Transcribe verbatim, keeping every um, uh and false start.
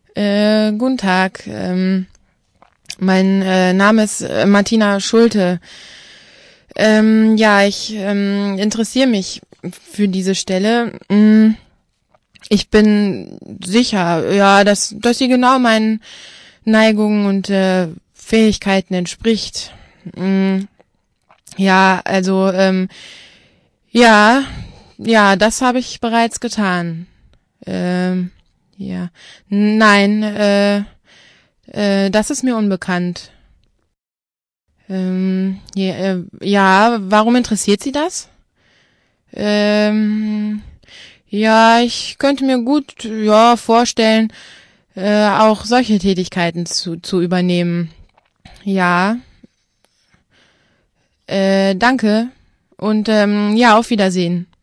Äh, guten Tag. Ähm, mein äh, Name ist äh, Martina Schulte. Ähm, ja, ich ähm, interessiere mich für diese Stelle. Mm, Ich bin sicher, ja, dass dass sie genau meinen Neigungen und äh, Fähigkeiten entspricht. Mm, Ja, also ähm, ja, ja, das habe ich bereits getan. Ähm, ja, nein, äh, äh, das ist mir unbekannt. Ähm, ja, äh, ja, warum interessiert Sie das? Ähm, ja, ich könnte mir gut, ja, vorstellen, äh, auch solche Tätigkeiten zu, zu übernehmen. Ja, äh, danke und ähm, ja, auf Wiedersehen.